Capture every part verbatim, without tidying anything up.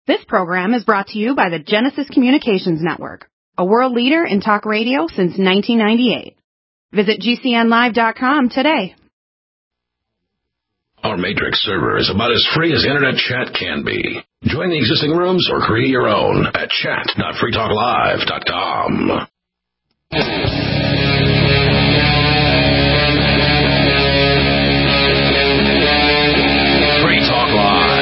This program is brought to you by the Genesis Communications Network, a world leader in talk radio since nineteen ninety-eight. Visit G C N live dot com today. Our Matrix server is about as free as internet chat can be. Join the existing rooms or create your own at chat dot free talk live dot com. Free Talk Live.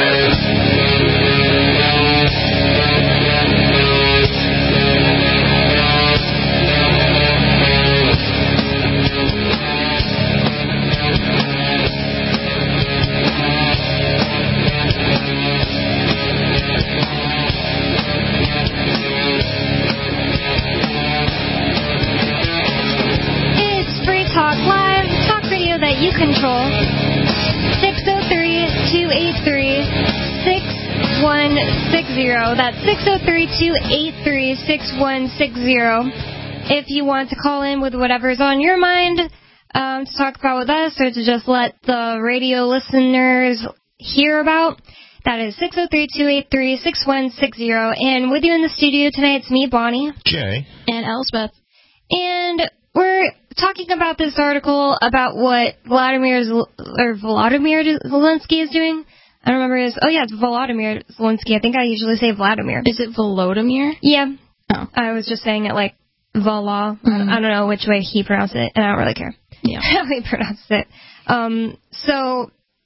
You control six oh three, two eight three, six one six zero. That's six oh three, two eight three, six one six zero. If you want to call in with whatever's on your mind um, to talk about with us or to just let the radio listeners hear about, that is six oh three, two eight three, six one six zero. And with you in the studio tonight, it's me, Bonnie. Jay. And Elspeth. And we're talking about this article about what Vladimir or Volodymyr Zelensky is doing. I don't remember his. Oh yeah, it's Volodymyr Zelensky. I think I usually say Vladimir. Is it Volodymyr? Yeah. Oh. I was just saying it like Vala. Mm-hmm. I don't know which way he pronounced it, and I don't really care. Yeah. How he pronounced it. Um. So.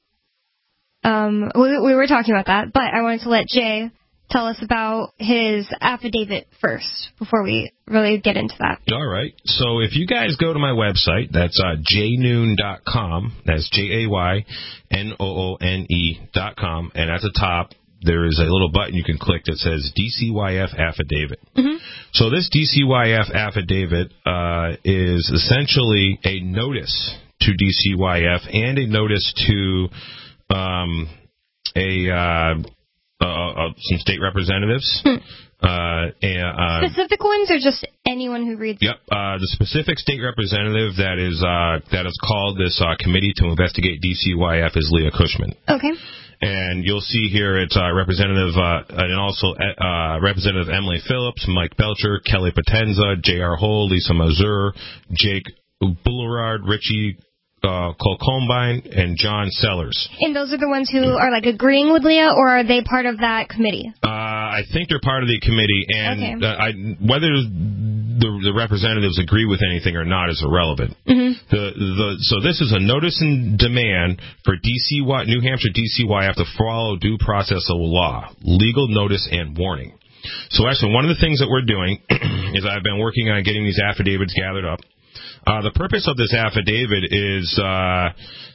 Um. We, we were talking about that, but I wanted to let Jay tell us about his affidavit first before we really get into that. All right. So if you guys go to my website, that's uh, jay noon dot com. That's J A Y N O O N E dot com. And at the top, there is a little button you can click that says D C Y F Affidavit. Mm-hmm. So this D C Y F Affidavit uh, is essentially a notice to D C Y F and a notice to um, a... Uh, Uh, uh, some state representatives. Hmm. Uh, and, uh, specific ones, or just anyone who reads? Yep, uh, the specific state representative that is uh, that is called this uh, committee to investigate D C Y F is Leah Cushman. Okay. And you'll see here it's uh, Representative uh, and also uh, Representative Emily Phillips, Mike Belcher, Kelly Potenza, J R Hull, Lisa Mazur, Jake Boulevard, Richie Uh, Cole Combine, and John Sellers. And those are the ones who are, like, agreeing with Leah, or are they part of that committee? Uh, I think they're part of the committee, and okay. uh, I, whether the, the representatives agree with anything or not is irrelevant. Mm-hmm. The, the, so this is a notice and demand for D C Y, New Hampshire D C Y F to follow due process of law, legal notice and warning. So actually, one of the things that we're doing is I've been working on getting these affidavits gathered up. Uh, the purpose of this affidavit is uh,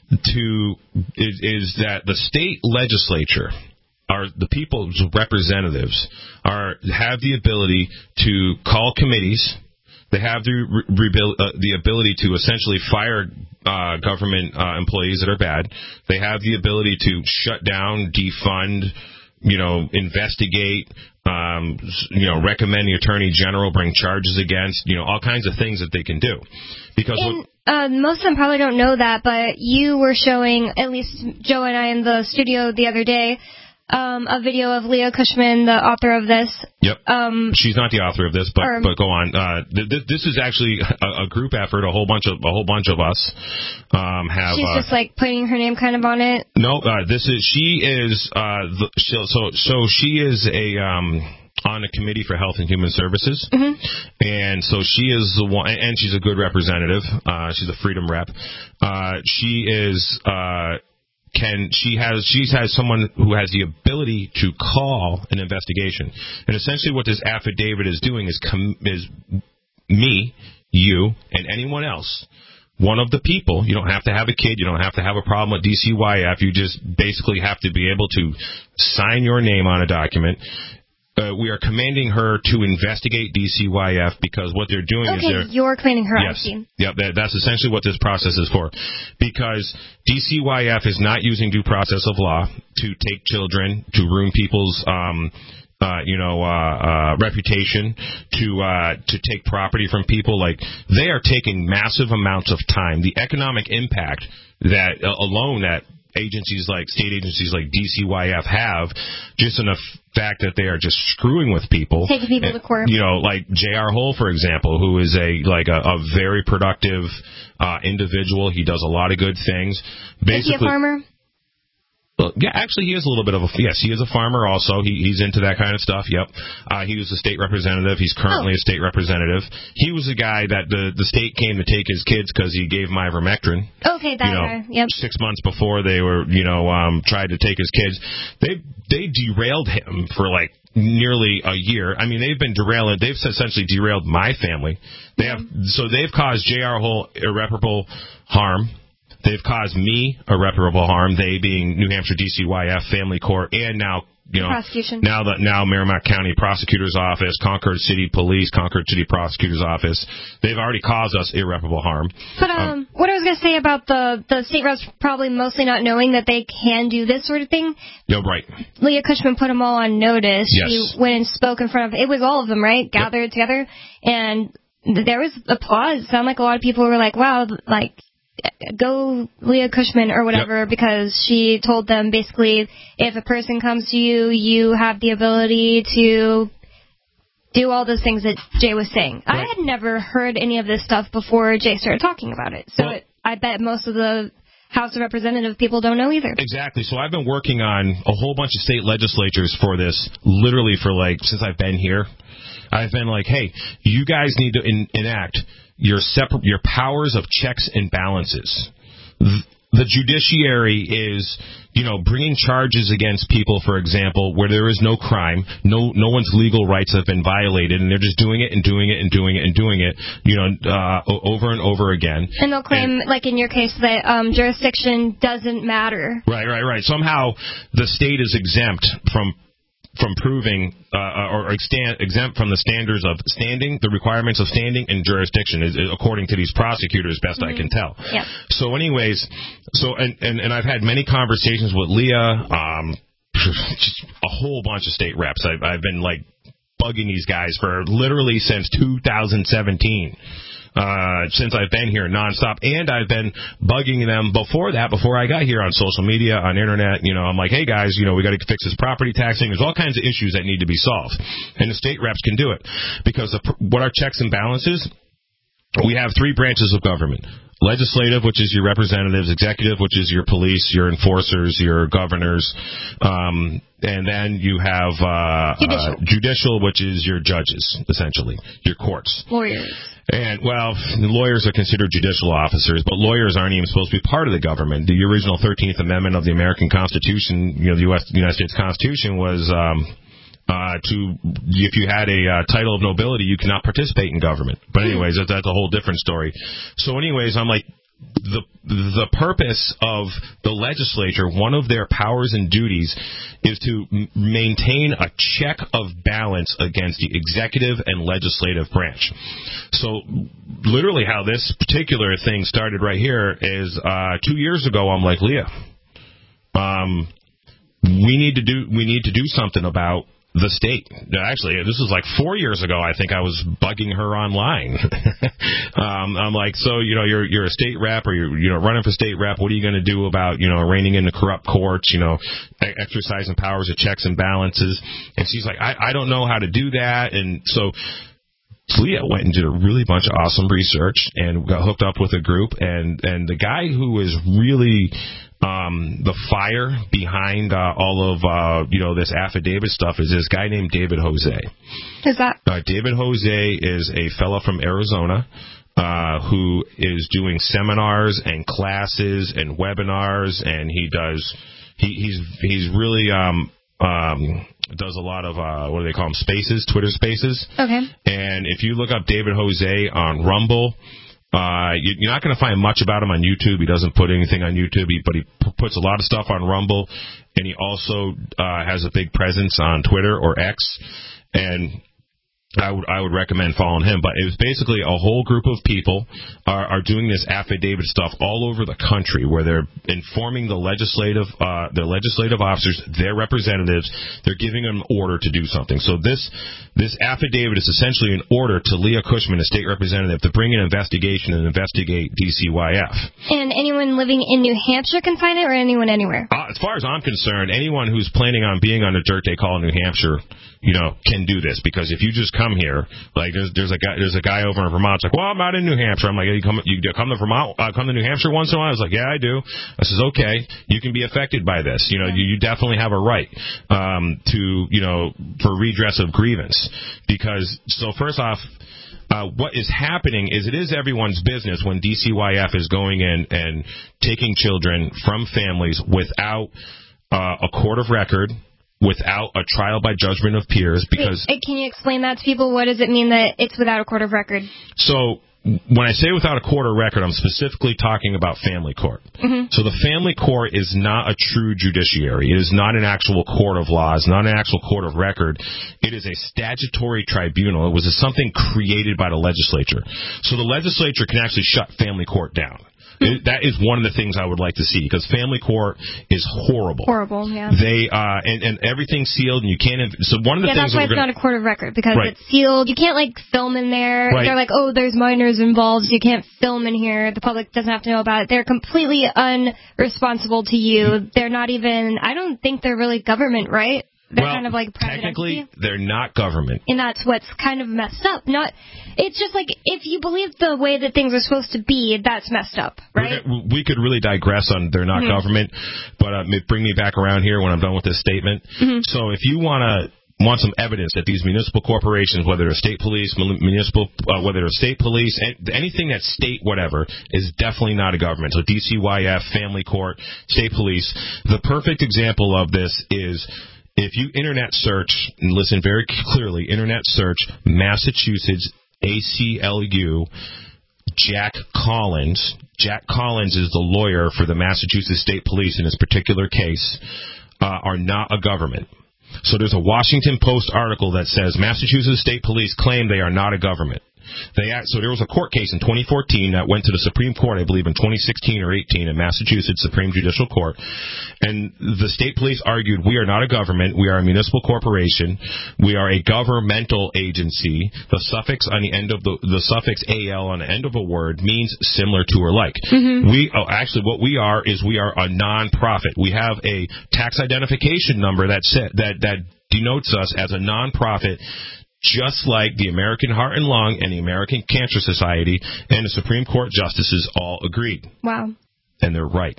to is, is that the state legislature, are the people's representatives, are have the ability to call committees. They have the re- uh, the ability to essentially fire uh, government uh, employees that are bad. They have the ability to shut down, defund, you know, investigate, um, you know, recommend the Attorney General bring charges against, you know, all kinds of things that they can do. Because and, what, uh, most of them probably don't know that, but you were showing, at least Joe and I in the studio the other day, um, a video of Leah Cushman, the author of this. Yep. Um, She's not the author of this, but or, but go on. Uh, th- th- this is actually a, a group effort. A whole bunch of a whole bunch of us um, have. She's uh, just like putting her name kind of on it. No, uh, this is she is uh, the, so so she is a. Um, on a committee for Health and Human Services, mm-hmm. and so she is the one, and she's a good representative. Uh, she's a Freedom rep. Uh, she is uh, can she has she has someone who has the ability to call an investigation, and essentially what this affidavit is doing is com- is me, you, and anyone else. One of the people, you don't have to have a kid, you don't have to have a problem with D C Y F, you just basically have to be able to sign your name on a document. Uh, we are commanding her to investigate D C Y F because what they're doing okay, is they're... Okay, you're commanding her, yes, I see. Yep, that, that's essentially what this process is for. Because D C Y F is not using due process of law to take children, to ruin people's... Um, Uh, you know, uh, uh, reputation, to uh, to take property from people. Like, they are taking massive amounts of time. The economic impact that uh, alone that agencies like state agencies like D C Y F have, just in the fact that they are just screwing with people, taking people and, to court. You know, like J R. Hull, for example, who is a like a, a very productive uh, individual. He does a lot of good things. Basically, is he a farmer? Yeah, actually, he is a little bit of a yes. He is a farmer. Also, he, he's into that kind of stuff. Yep. Uh, he was a state representative. He's currently oh. a state representative. He was a guy that the the state came to take his kids because he gave them ivermectin. Okay, that you know, guy. Yep. Six months before they were, you know, um, tried to take his kids, they they derailed him for like nearly a year. I mean, they've been derailing. They've essentially derailed my family. They have so they've caused J R. Hull irreparable harm. They've caused me irreparable harm, they being New Hampshire D C Y F Family Court, and now, you know, prosecution. now the now Merrimack County Prosecutor's Office, Concord City Police, Concord City Prosecutor's Office. They've already caused us irreparable harm. But um, um what I was going to say about the the state reps probably mostly not knowing that they can do this sort of thing. No, right. Leah Cushman put them all on notice. Yes. She went and spoke in front of, it was all of them, right? Gathered yep. together, and there was applause. It sounded like a lot of people were like, wow, like, go Leah Cushman or whatever, yep. because she told them basically if a person comes to you, you have the ability to do all those things that Jay was saying. Right. I had never heard any of this stuff before Jay started talking about it. So well, it, I bet most of the House of Representative people don't know either. Exactly. So I've been working on a whole bunch of state legislatures for this, literally for like, since I've been here. I've been like, hey, you guys need to in, enact your separate, your powers of checks and balances. The judiciary is, you know, bringing charges against people, for example, where there is no crime, no no one's legal rights have been violated, and they're just doing it and doing it and doing it and doing it, you know, uh, over and over again. And they'll claim, and, like in your case, that um, jurisdiction doesn't matter. Right, right, right. Somehow the state is exempt from from proving uh, or extant, exempt from the standards of standing, the requirements of standing and jurisdiction, is, is according to these prosecutors, best mm-hmm. I can tell. Yep. So anyways, so and, and, and I've had many conversations with Leah, um, just a whole bunch of state reps. I've, I've been, like, bugging these guys for literally since two thousand seventeen. Uh, since I've been here nonstop, and I've been bugging them before that, before I got here on social media, on internet. You know, I'm like, hey guys, you know, we got to fix this property taxing. There's all kinds of issues that need to be solved, and the state reps can do it because the, what are checks and balances? We have three branches of government. Legislative, which is your representatives, executive, which is your police, your enforcers, your governors, um, and then you have uh, judicial. Uh, judicial, which is your judges, essentially, your courts. Lawyers. And, well, lawyers are considered judicial officers, but lawyers aren't even supposed to be part of the government. The original thirteenth Amendment of the American Constitution, you know, the U S the United States Constitution was... Um, Uh, to if you had a uh, title of nobility, you cannot participate in government. But anyways, that, that's a whole different story. So anyways, I'm like, the the purpose of the legislature, one of their powers and duties, is to m- maintain a check of balance against the executive and legislative branch. So literally how this particular thing started right here is uh, two years ago, I'm like, Leah, um, we need to do we need to do something about the state. Actually, this was like four years ago. I think I was bugging her online. um, I'm like, so you know, you're you're a state rep, or you're you know running for state rep. What are you going to do about you know reining in the corrupt courts? You know, exercising powers of checks and balances. And she's like, I I don't know how to do that. And so Leah went and did a really bunch of awesome research and got hooked up with a group. And and the guy who is really Um, the fire behind uh, all of, uh, you know, this affidavit stuff is this guy named David Jose. Who's that? Uh, David Jose is a fellow from Arizona uh, who is doing seminars and classes and webinars, and he does, he, he's he's really, um, um, does a lot of, uh, what do they call them, spaces, Twitter spaces. Okay. And if you look up David Jose on Rumble, Uh, you, you're not going to find much about him on YouTube. He doesn't put anything on YouTube, he, but he p- puts a lot of stuff on Rumble, and he also uh, has a big presence on Twitter or X. And I would I would recommend following him. But it was basically a whole group of people are, are doing this affidavit stuff all over the country, where they're informing the legislative uh, the legislative officers, their representatives. They're giving them an order to do something. So this this affidavit is essentially an order to Leah Cushman, a state representative, to bring an investigation and investigate D C Y F. And anyone living in New Hampshire can sign it, or anyone anywhere? Uh, as far as I'm concerned, anyone who's planning on being on a dirt they call in New Hampshire, you know, can do this, because if you just come here, like there's there's a guy there's a guy over in Vermont. It's like, well, I'm not in New Hampshire. I'm like, you come you come to Vermont, uh, come to New Hampshire once in a while. I was like, yeah, I do. I says, okay, you can be affected by this. You know, you, you definitely have a right um, to you know for redress of grievance, because so first off. Uh, what is happening is it is everyone's business when D C Y F is going in and taking children from families without uh, a court of record, without a trial by judgment of peers. Because Wait, can you explain that to people? What does it mean that it's without a court of record? So when I say without a court of record, I'm specifically talking about family court. Mm-hmm. So the family court is not a true judiciary. It is not an actual court of law. It's not an actual court of record. It is a statutory tribunal. It was a, something created by the legislature. So the legislature can actually shut family court down. It, that is one of the things I would like to see, because family court is horrible. Horrible, yeah. They uh, and, and everything's sealed, and you can't. So one of the yeah, things that's why that it's gonna, not a court of record, because right. it's sealed. You can't like film in there. Right. They're like, oh, there's minors involved. So you can't film in here. The public doesn't have to know about it. They're completely unresponsible to you. They're not even. I don't think they're really government, right? They're well, kind of like private technically, entity. They're not government. And that's what's kind of messed up. Not, it's just like, if you believe the way that things are supposed to be, that's messed up, right? Gonna, we could really digress on they're not mm-hmm. government, but uh, bring me back around here when I'm done with this statement. Mm-hmm. So if you want to want some evidence that these municipal corporations, whether they're state police, municipal, uh, whether they're state police, anything that's state whatever, is definitely not a government. So D C Y F, family court, state police. The perfect example of this is, if you internet search, and listen very clearly, internet search Massachusetts A C L U Jack Collins. Jack Collins is the lawyer for the Massachusetts State Police in this particular case, uh, are not a government. So there's a Washington Post article that says Massachusetts State Police claim they are not a government. They act, so there was a court case in twenty fourteen that went to the Supreme Court, I believe, in twenty sixteen or eighteen in Massachusetts Supreme Judicial Court, and the state police argued, we are not a government, we are a municipal corporation, we are a governmental agency. The suffix on the end of the the suffix al on the end of a word means similar to or like. Mm-hmm. We oh, actually what we are is we are a non-profit. We have a tax identification number that set, that that denotes us as a non-profit, just like the American Heart and Lung and the American Cancer Society and the Supreme Court justices all agreed. Wow. And they're right.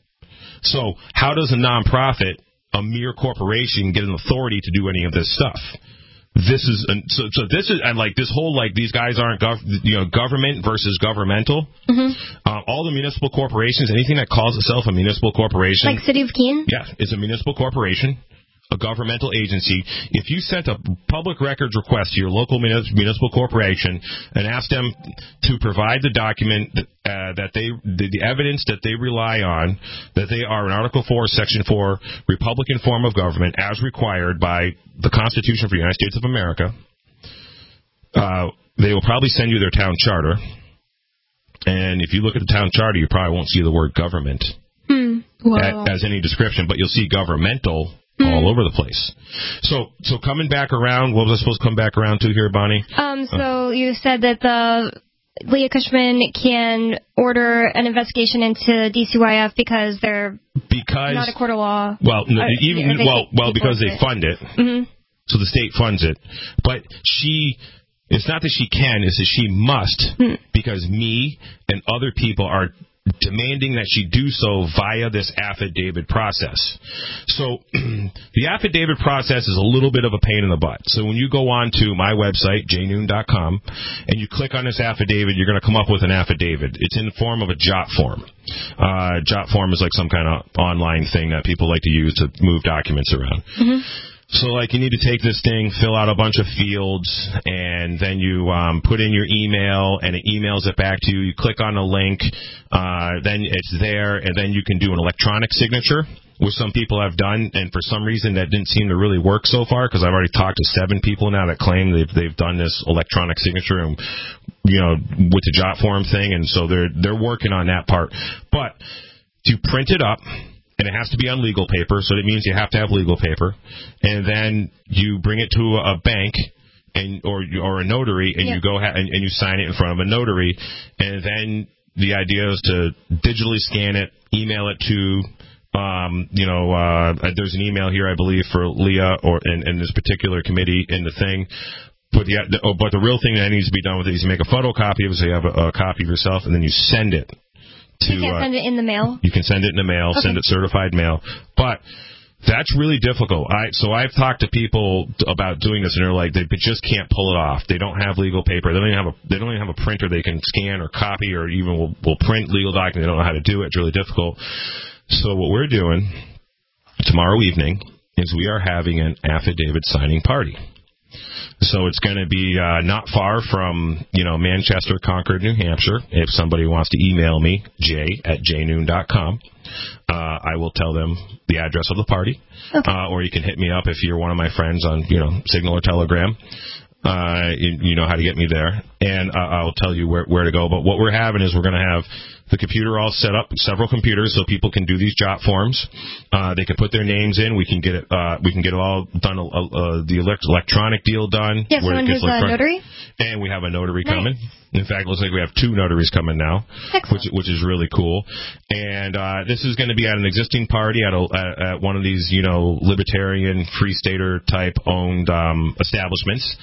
So how does a nonprofit, a mere corporation, get an authority to do any of this stuff? This is so. So this is and like this whole like these guys aren't gov, you know government versus governmental. Mm-hmm. Uh, all the municipal corporations, anything that calls itself a municipal corporation, like City of Keene, yeah, is a municipal corporation. A governmental agency. If you sent a public records request to your local municipal corporation and asked them to provide the document uh, that they, the, the evidence that they rely on, that they are an Article four, Section four Republican form of government as required by the Constitution for the United States of America, uh, they will probably send you their town charter. And if you look at the town charter, you probably won't see the word government hmm. wow. as, as any description, but you'll see governmental all over the place. So, so coming back around, what was I supposed to come back around to here, Bonnie? Um, so uh, you said that the Leah Cushman can order an investigation into D C Y F because they're because not a court of law. Well, no, uh, even well, well, because they it. fund it. Mm-hmm. So the state funds it, but she. It's not that she can; it's that she must, hmm. because me and other people are demanding that she do so via this affidavit process. So the affidavit process is a little bit of a pain in the butt. So when you go on to my website, j noon dot com, and you click on this affidavit, you're going to come up with an affidavit. It's in the form of a jot form. Uh, jot form is like some kind of online thing that people like to use to move documents around. Mm-hmm. So, like, you need to take this thing, fill out a bunch of fields, and then you um, put in your email, and it emails it back to you. You click on the link, uh, then it's there, and then you can do an electronic signature, which some people have done, and for some reason that didn't seem to really work so far, because I've already talked to seven people now that claim they've they've done this electronic signature and, you know, with the jot form thing, and so they're they're working on that part. But to print it up, and it has to be on legal paper, so that means you have to have legal paper, and then you bring it to a bank and or or a notary, and yep. you go ha- and, and you sign it in front of a notary, and then the idea is to digitally scan it, email it to. Um, you know, uh, there's an email here, I believe, for Leah or in, in this particular committee in the thing. But the, the, oh, but the real thing that needs to be done with it is you make a photocopy of it, so you have a, a copy of yourself, and then you send it to. You can uh, send it in the mail. You can send it in the mail. Okay. Send it certified mail. But that's really difficult. I so I've talked to people about doing this, and they're like they just can't pull it off. They don't have legal paper. They don't even have a they don't even have a printer they can scan or copy or even will, will print legal documents. They don't know how to do it. It's really difficult. So what we're doing tomorrow evening is we are having an affidavit signing party. So it's going to be uh, not far from, you know, Manchester, Concord, New Hampshire. If somebody wants to email me, jay at jaynoon dot com, uh, I will tell them the address of the party. Okay. Uh, or you can hit me up if you're one of my friends on, you know, Signal or Telegram. Uh, you, you know how to get me there, and uh, I'll tell you where, where to go. But what we're having is we're going to have the computer all set up, several computers, so people can do these jot forms. Uh, they can put their names in. We can get it. Uh, we can get it all done. Uh, uh, the elect- electronic deal done. Yes, someone who's a notary. And we have a notary nice. coming. In fact, it looks like we have two notaries coming now, which which is really cool. And uh, this is going to be at an existing party at, a, at, at one of these, you know, libertarian, free stater type owned um, establishments.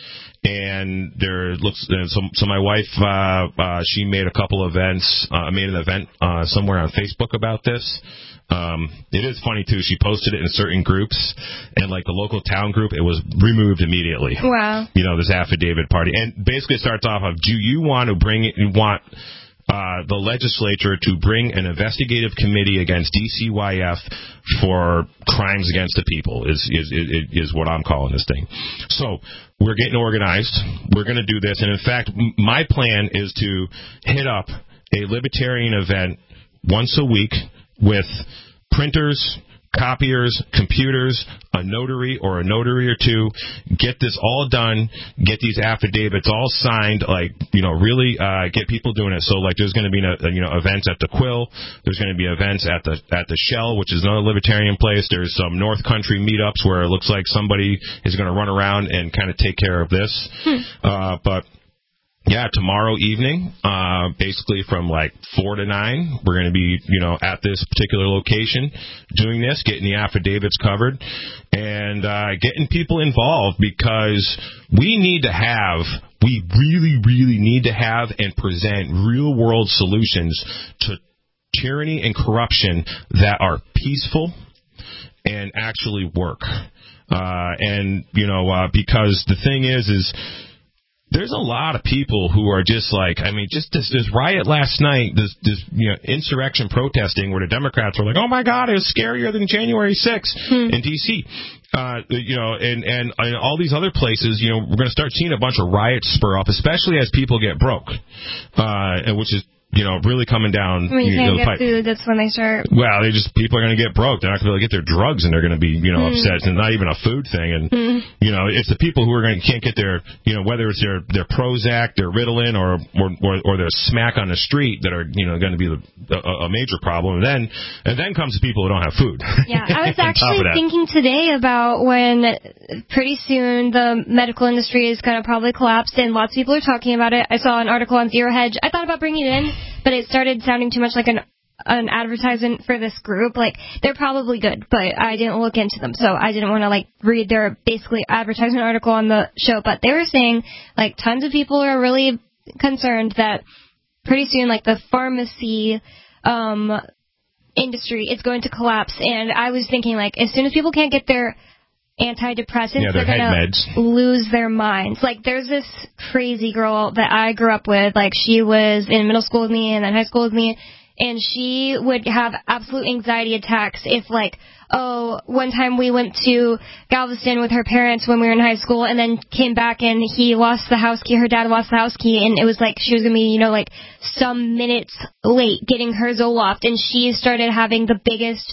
And there looks so. So my wife, uh, uh, she made a couple events. Uh, made an event uh, somewhere on Facebook about this. Um, it is funny too. She posted it in certain groups, and like the local town group, it was removed immediately. Wow. You know, this affidavit party, and basically it starts off of, do you want to bring it? You want uh, the legislature to bring an investigative committee against D C Y F for crimes against the people? Is is is, is what I'm calling this thing. So. We're getting organized. We're going to do this. And, in fact, m- my plan is to hit up a libertarian event once a week with printers, copiers, computers, a notary or a notary or two, get this all done, get these affidavits all signed, like, you know, really uh, get people doing it. So, like, there's going to be, you know, events at the Quill. There's going to be events at the at the Shell, which is another libertarian place. There's some North Country meetups where it looks like somebody is going to run around and kind of take care of this. Hmm. Uh, but... Yeah, tomorrow evening, uh, basically from like four to nine, we're going to be, you know, at this particular location doing this, getting the affidavits covered, and uh, getting people involved, because we need to have, we really, really need to have and present real-world solutions to tyranny and corruption that are peaceful and actually work. Uh, and, you know, uh, because the thing is, is... There's a lot of people who are just like, I mean, just this, this riot last night, this, this you know, insurrection protesting where the Democrats were like, oh, my God, it was scarier than January sixth hmm. in D C Uh, you know, and, and, and all these other places, you know, we're going to start seeing a bunch of riots spur up, especially as people get broke, uh, and which is, you know, really coming down. When you, you can't know, get pipe. food, that's when they start. Well, they just people are going to get broke. They're not going to be able to get their drugs, and they're going to be, you know, mm. upset. It's not even a food thing, and mm. you know, it's the people who are going to can't get their, you know, whether it's their their Prozac, their Ritalin, or or or, or their smack on the street that are, you know, going to be the, a, a major problem. And then and then comes the people who don't have food. Yeah, I was actually thinking today about when pretty soon the medical industry is going to probably collapse, and lots of people are talking about it. I saw an article on Zero Hedge. I thought about bringing it in, but it started sounding too much like an an advertisement for this group. Like, they're probably good, but I didn't look into them, so I didn't want to, like, read their basically advertisement article on the show. But they were saying, like, tons of people are really concerned that pretty soon, like, the pharmacy um, industry is going to collapse. And I was thinking, like, as soon as people can't get their antidepressants, yeah, they're going to lose their minds. Like, there's this crazy girl that I grew up with. Like, she was in middle school with me and then high school with me, and she would have absolute anxiety attacks if, like, oh, one time we went to Galveston with her parents when we were in high school, and then came back and he lost the house key, her dad lost the house key, and it was like she was going to be, you know, like, some minutes late getting her Zoloft, and she started having the biggest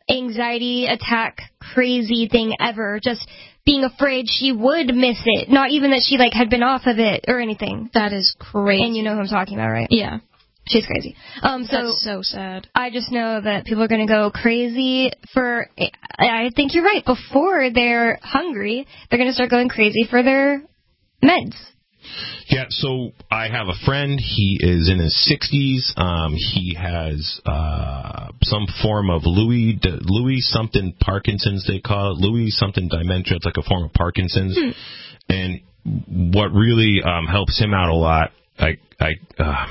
anxiety attack crazy thing ever. Just being afraid she would miss it. Not even that she, like, had been off of it or anything. That is crazy. And you know who I'm talking about, right? Yeah. She's crazy. Um, so That's so sad. I just know that people are going to go crazy for, I think you're right, before they're hungry, they're going to start going crazy for their meds. Yeah, so I have a friend. He is in his sixties. Um, he has uh, some form of Louis Louis something Parkinson's, they call it. Louis something dementia. It's like a form of Parkinson's. Hmm. And what really um, helps him out a lot, I, I uh,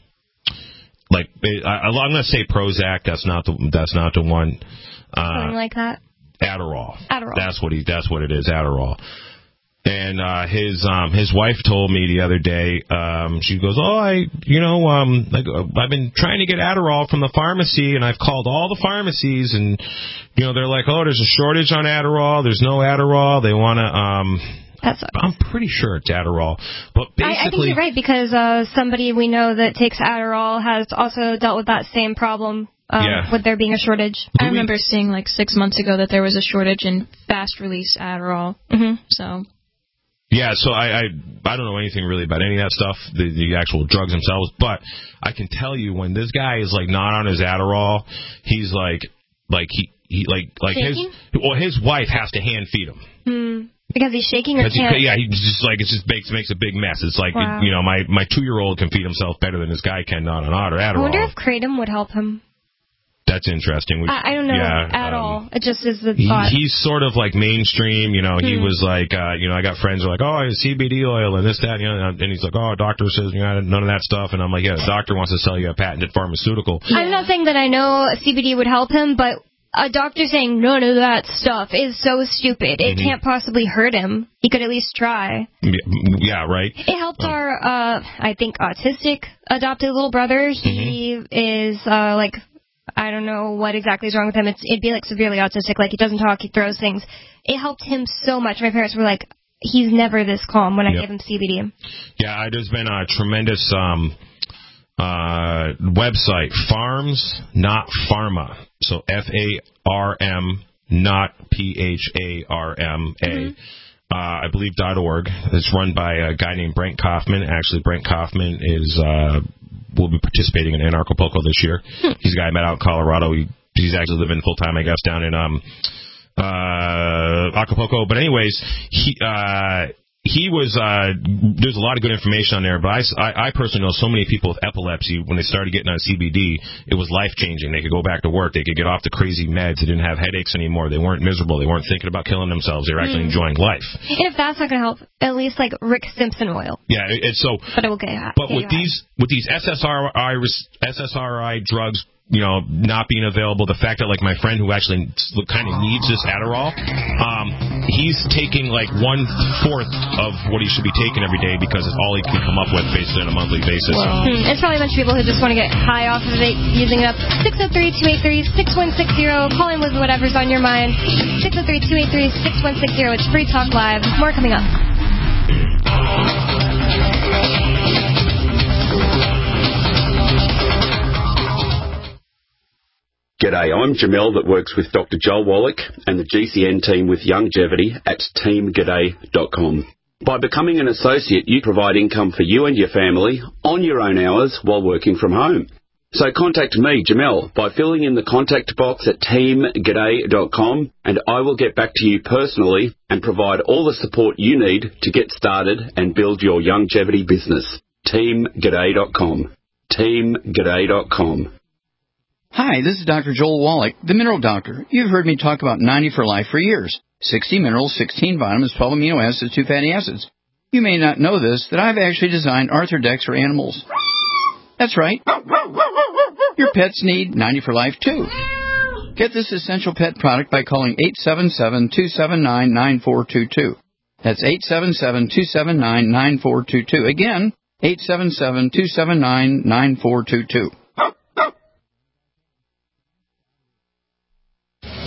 like, I, I'm going to say Prozac. That's not the that's not the one. Uh, Something like that. Adderall. Adderall. That's what he. That's what it is. Adderall. And uh, his um, his wife told me the other day, um, she goes, oh, I, you know, um, like, I've been trying to get Adderall from the pharmacy, and I've called all the pharmacies, and, you know, they're like, oh, there's a shortage on Adderall. There's no Adderall. They want to, um, That's I'm pretty sure it's Adderall. But basically, I, I think you're right, because uh, somebody we know that takes Adderall has also dealt with that same problem. Um, yeah. With there being a shortage. I remember seeing, like, six months ago that there was a shortage in fast-release Adderall. Mm-hmm. So... Yeah, so I, I I don't know anything really about any of that stuff, the, the actual drugs themselves, but I can tell you when this guy is like not on his Adderall, he's like like he, he like like shaking? his well his wife has to hand feed him. Hmm. Because he's shaking or can't? He, yeah, he just like it just makes makes a big mess. It's like wow. it, you know my my two year old can feed himself better than this guy can not on Adderall. I wonder if kratom would help him. That's interesting. Which, I, I don't know yeah, at um, all. It just is the he, thought. He's sort of like mainstream, you know. Hmm. He was like, uh, you know, I got friends who are like, oh, C B D oil and this, that, you know, and he's like, oh, a doctor says you know, none of that stuff, and I'm like, yeah, the doctor wants to sell you a patented pharmaceutical. Yeah. I'm not saying that I know C B D would help him, but a doctor saying none of that stuff is so stupid. It mm-hmm. can't possibly hurt him. He could at least try. Yeah, right. It helped oh. our, uh, I think, autistic adopted little brother. He mm-hmm. is uh, like. I don't know what exactly is wrong with him. It's, it'd be like severely autistic. Like he doesn't talk, he throws things. It helped him so much. My parents were like, he's never this calm when I yep. gave him C B D. Yeah, there's been a tremendous um, uh, website, Farms Not Pharma. So F A R M, not P H A R M A. Mm-hmm. Uh, I believe .org. It's run by a guy named Brent Kaufman. Actually, Brent Kaufman is... Uh, will be participating in Anarchapulco this year. Hmm. He's a guy I met out in Colorado. He, he's actually living full-time, I guess, down in um, uh, Acapulco. But anyways, he uh, he was, uh, there's a lot of good information on there, but I, I personally know so many people with epilepsy, when they started getting on C B D, it was life-changing. They could go back to work. They could get off the crazy meds. They didn't have headaches anymore. They weren't miserable. They weren't thinking about killing themselves. They were actually mm. enjoying life. And if that's not going to help, at least like Rick Simpson oil. Yeah, it, it's so. But it will get But get with these, with these S S R I, S S R I drugs, you know, not being available, the fact that, like, my friend who actually kind of needs this Adderall, um, he's taking, like, one-fourth of what he should be taking every day because it's all he can come up with basically on a monthly basis. Well, hmm. It's probably a bunch of people who just want to get high off of it using it up. six oh three, two eight three, six one six zero. Call in with whatever's on your mind. six oh three, two eight three, six one six zero. It's Free Talk Live. More coming up. G'day, I'm Jamel that works with Doctor Joel Wallach and the G C N team with Longevity at team g'day dot com. By becoming an associate, you provide income for you and your family on your own hours while working from home. So contact me, Jamel, by filling in the contact box at team g'day dot com, and I will get back to you personally and provide all the support you need to get started and build your longevity business. team g'day dot com. team g'day dot com. Hi, this is Doctor Joel Wallach, the Mineral Doctor. You've heard me talk about ninety for Life for years. sixty minerals, sixteen vitamins, twelve amino acids, two fatty acids. You may not know this, that I've actually designed Arthrodex for animals. That's right. Your pets need ninety for Life, too. Get this essential pet product by calling eight seven seven, two seven nine, nine four two two. That's eight seven seven, two seven nine, nine four two two. Again, eight seven seven, two seven nine, nine four two two.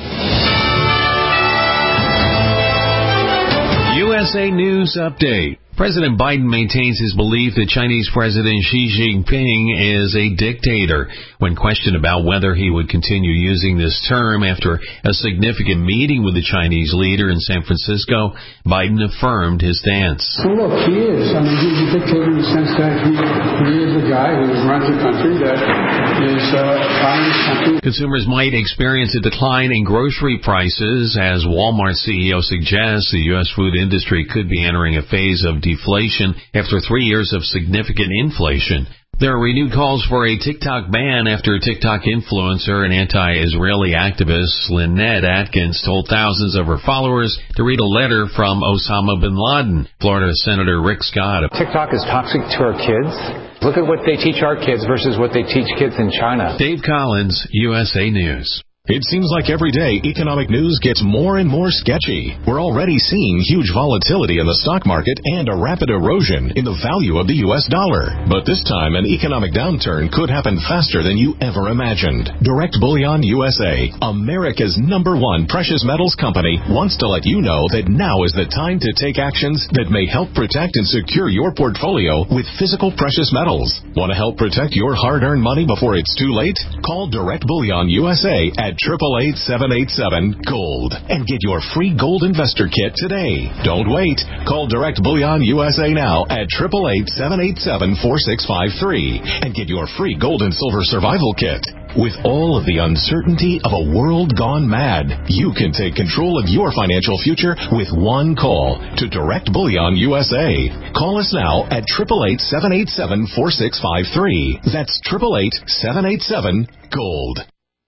U S A News Update, President Biden maintains his belief that Chinese President Xi Jinping is a dictator. When questioned about whether he would continue using this term after a significant meeting with the Chinese leader in San Francisco, Biden affirmed his stance. Well, look, he is. I mean, he's a dictator in the sense that he, he is a guy who runs a country that is uh, running this country. Consumers might experience a decline in grocery prices as Walmart C E O suggests the U S food industry could be entering a phase of deflation after three years of significant inflation. There are renewed calls for a TikTok ban after TikTok influencer and anti-Israeli activist Lynette Atkins told thousands of her followers to read a letter from Osama bin Laden. Florida Senator Rick Scott. TikTok is toxic to our kids. Look at what they teach our kids versus what they teach kids in China. Dave Collins, U S A News. It seems like every day economic news gets more and more sketchy. We're already seeing huge volatility in the stock market and a rapid erosion in the value of the U S dollar. But this time, an economic downturn could happen faster than you ever imagined. Direct Bullion U S A, America's number one precious metals company, wants to let you know that now is the time to take actions that may help protect and secure your portfolio with physical precious metals. Want to help protect your hard-earned money before it's too late? Call Direct Bullion U S A at eight eight eight, seven eight seven, GOLD and get your free gold investor kit today. Don't wait. Call Direct Bullion U S A now at eight eight eight, seven eight seven, four six five three and get your free gold and silver survival kit. With all of the uncertainty of a world gone mad, you can take control of your financial future with one call to Direct Bullion U S A. Call us now at eight eight eight, seven eight seven, four six five three. That's eight eight eight, seven eight seven, GOLD.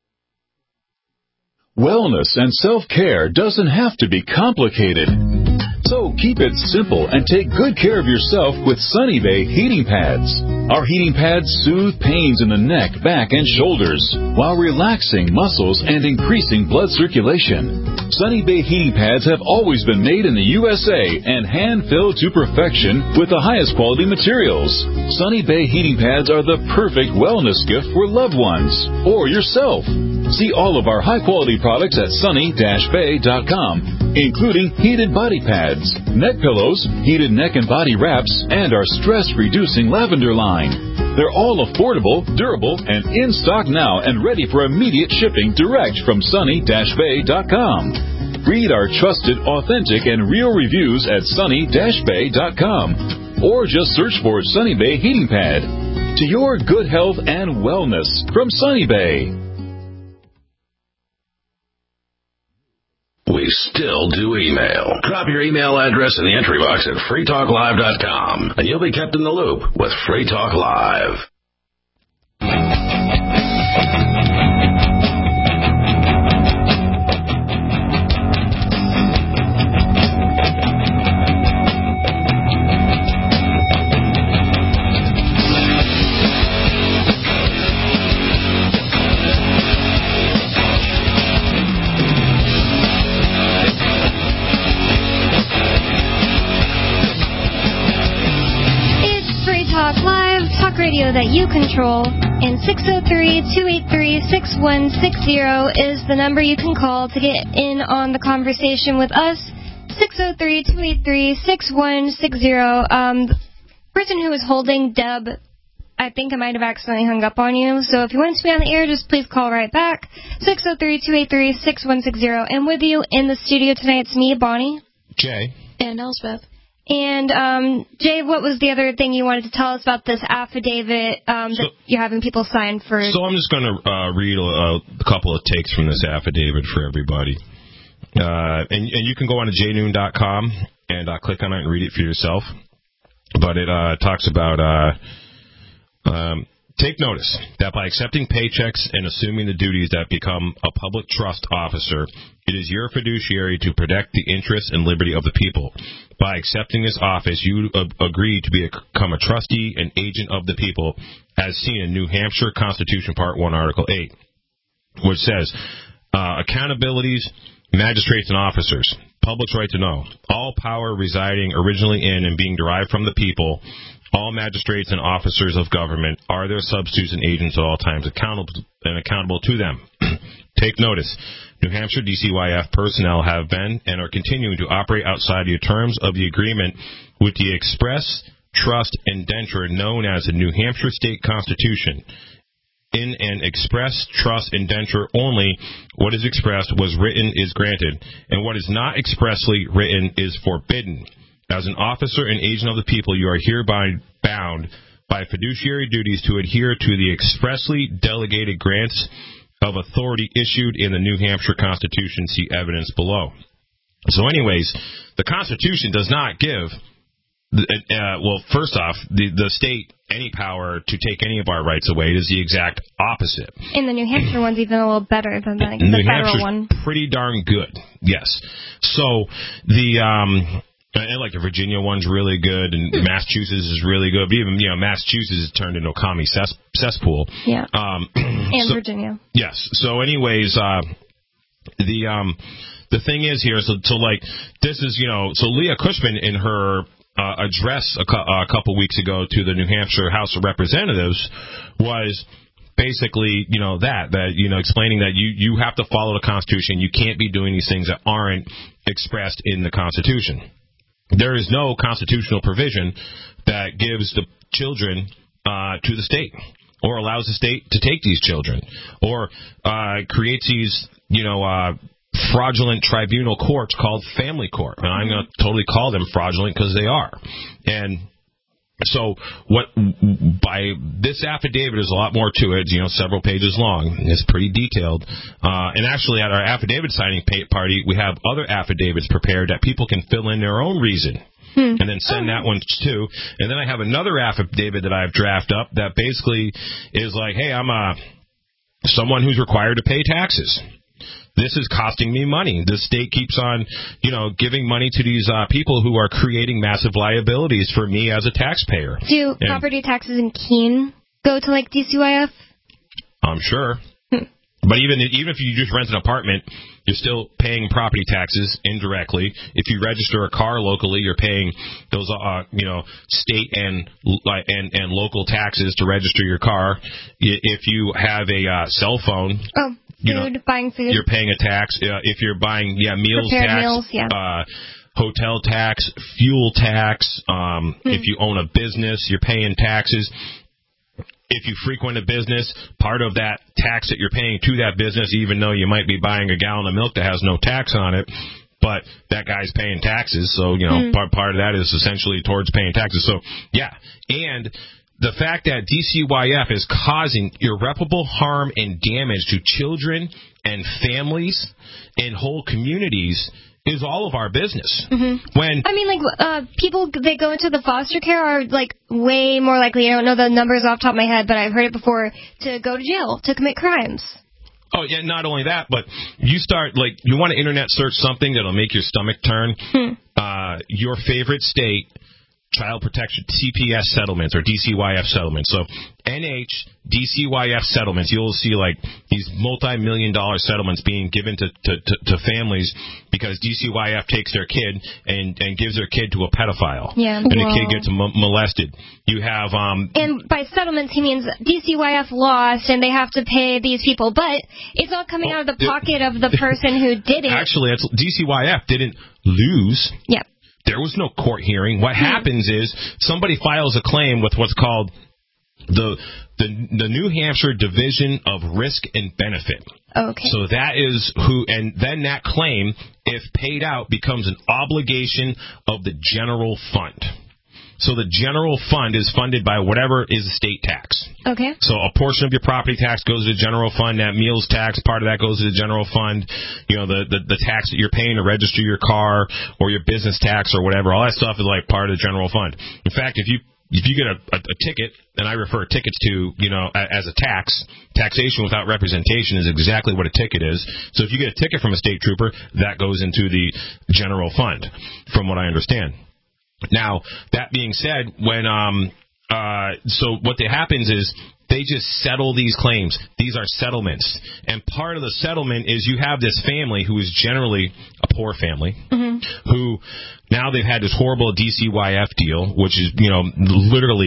Wellness and self-care doesn't have to be complicated. So keep it simple and take good care of yourself with Sunny Bay heating pads. Our heating pads soothe pains in the neck, back, and shoulders while relaxing muscles and increasing blood circulation. Sunny Bay heating pads have always been made in the U S A and hand-filled to perfection with the highest quality materials. Sunny Bay heating pads are the perfect wellness gift for loved ones or yourself. See all of our high-quality products at sunny dash bay dot com, including heated body pads, neck pillows, heated neck and body wraps, and our stress-reducing lavender line. They're all affordable, durable, and in stock now and ready for immediate shipping direct from sunny dash bay dot com. Read our trusted, authentic, and real reviews at sunny dash bay dot com or just search for Sunny Bay Heating Pad. To your good health and wellness from Sunny Bay. We still do email. Drop your email address in the entry box at free talk live dot com, and you'll be kept in the loop with Free Talk Live. Radio that you control, and six oh three, two eight three, six one six oh is the number you can call to get in on the conversation with us. six oh three, two eight three, six one six oh. Um, the person who was holding, Deb, I think I might have accidentally hung up on you, so if you want to be on the air, just please call right back. six oh three, two eight three, six one six oh. And with you in the studio tonight, it's me, Bonnie. Jay. And Elspeth. And, um, Jay, what was the other thing you wanted to tell us about this affidavit um, so, that you're having people sign for? So I'm just going to uh, read a, a couple of takes from this affidavit for everybody. Uh, and, and you can go on to j noon dot com and uh, click on it and read it for yourself. But it uh, talks about... Uh, um, Take notice that by accepting paychecks and assuming the duties that become a public trust officer, it is your fiduciary to protect the interests and liberty of the people. By accepting this office, you ag- agree to be a, become a trustee and agent of the people, as seen in New Hampshire Constitution Part one, Article eight, which says, uh, accountabilities, magistrates and officers, public's right to know, all power residing originally in and being derived from the people. All magistrates and officers of government are their substitutes and agents at all times, accountable and accountable to them. Take notice. New Hampshire D C Y F personnel have been and are continuing to operate outside the terms of the agreement with the express trust indenture known as the New Hampshire State Constitution. In an express trust indenture only, what is expressed was written is granted, and what is not expressly written is forbidden. As an officer and agent of the people, you are hereby bound by fiduciary duties to adhere to the expressly delegated grants of authority issued in the New Hampshire Constitution. See evidence below. So anyways, the Constitution does not give, uh, well, first off, the, the state any power to take any of our rights away. It is the exact opposite. And the New Hampshire one's even a little better than the, the New federal Hampshire's one. Pretty darn good, yes. So the... um And like the Virginia one's really good, and Massachusetts is really good. But even, you know, Massachusetts has turned into a commie cess- cesspool. Yeah. Um, and so, Virginia. Yes. So, anyways, uh, the um, the thing is here. So, so like this is, you know, so Leah Cushman in her uh, address a, cu- a couple weeks ago to the New Hampshire House of Representatives was basically, you know, that that you know, explaining that you you have to follow the Constitution. You can't be doing these things that aren't expressed in the Constitution. There is no constitutional provision that gives the children uh, to the state or allows the state to take these children or uh, creates these, you know, uh, fraudulent tribunal courts called family court. And I'm going to totally call them fraudulent because they are. And so what by this affidavit is a lot more to it, you know, several pages long. It's pretty detailed. Uh, and actually at our affidavit signing party, we have other affidavits prepared that people can fill in their own reason. Hmm. And then send that one too. And then I have another affidavit that I've drafted up that basically is like, hey, I'm a someone who's required to pay taxes. This is costing me money. The state keeps on, you know, giving money to these uh, people who are creating massive liabilities for me as a taxpayer. Do and property taxes in Keene go to, like, D C Y F? I'm sure. Hmm. But even even if you just rent an apartment, you're still paying property taxes indirectly. If you register a car locally, you're paying those, uh, you know, state and and and local taxes to register your car. If you have a uh, cell phone. Oh. You food, know, buying food. You're paying a tax. Uh, if you're buying, yeah, meals Prepared tax, meals, yeah. uh, hotel tax, fuel tax. Um, hmm. If you own a business, you're paying taxes. If you frequent a business, part of that tax that you're paying to that business, even though you might be buying a gallon of milk that has no tax on it, but that guy's paying taxes. So, you know, hmm. part, part of that is essentially towards paying taxes. So, yeah. And the fact that D C Y F is causing irreparable harm and damage to children and families and whole communities is all of our business. Mm-hmm. When I mean, like, uh, people that go into the foster care are, like, way more likely, I don't know the numbers off the top of my head, but I've heard it before, to go to jail, to commit crimes. Oh, yeah, not only that, but you start, like, you want to internet search something that'll make your stomach turn. Hmm. Uh, your favorite state Child Protection C P S settlements or D C Y F settlements. So N H D C Y F settlements, you'll see like these multi-million dollar settlements being given to, to, to, to families because D C Y F takes their kid and, and gives their kid to a pedophile. Yeah. And Whoa. the kid gets m- molested. You have... um. And by settlements, he means D C Y F lost and they have to pay these people. But it's all coming well, out of the pocket of the person who did it. Actually, it's, D C Y F didn't lose. Yeah. There was no court hearing. What hmm. happens is somebody files a claim with what's called the the the New Hampshire Division of Risk and Benefit. Okay. So that is who, and then that claim, if paid out, becomes an obligation of the general fund. So the general fund is funded by whatever is the state tax. Okay. So a portion of your property tax goes to the general fund. That meals tax, part of that goes to the general fund. You know, the, the, the tax that you're paying to register your car or your business tax or whatever, all that stuff is like part of the general fund. In fact, if you if you get a, a, a ticket, and I refer tickets to, you know, as a tax, taxation without representation is exactly what a ticket is. So if you get a ticket from a state trooper, that goes into the general fund, from what I understand. Now, that being said, when um uh so what that happens is they just settle these claims. These are settlements. And part of the settlement is you have this family who is generally a poor family, mm-hmm. who now they've had this horrible D C Y F deal, which is, you know, literally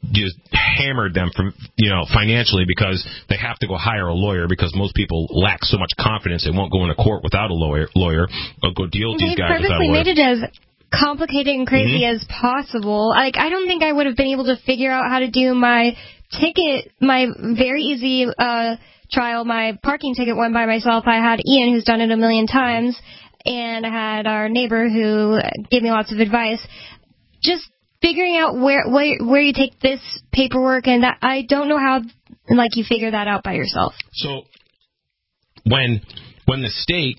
just hammered them from, you know, financially because they have to go hire a lawyer because most people lack so much confidence they won't go into court without a lawyer, lawyer or go deal with these guys without a lawyer. They purposely made it as complicated and crazy mm-hmm. as possible. Like, I don't think I would have been able to figure out how to do my ticket, my very easy uh, trial, my parking ticket one by myself. I had Ian, who's done it a million times, and I had our neighbor who gave me lots of advice. Just figuring out where, where where you take this paperwork, and that I don't know how, like, you figure that out by yourself. So when when the state